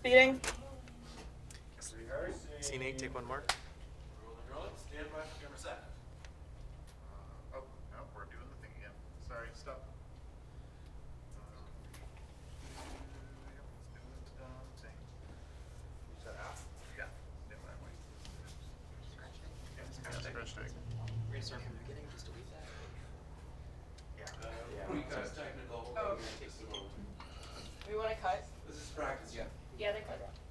Speeding. Scene 8, take one more. Rolling. Stand by for camera set. Oh, no, we're doing the thing again. Sorry, stop. Yep, let's do the dumb thing. Is that out? Yeah, do it that way. Yeah, stretch take. We're gonna start from the beginning, just delete that. Yeah. Precast technical. Oh. Just a moment. We want to cut? This is practice. Yeah. Yeah, they cut.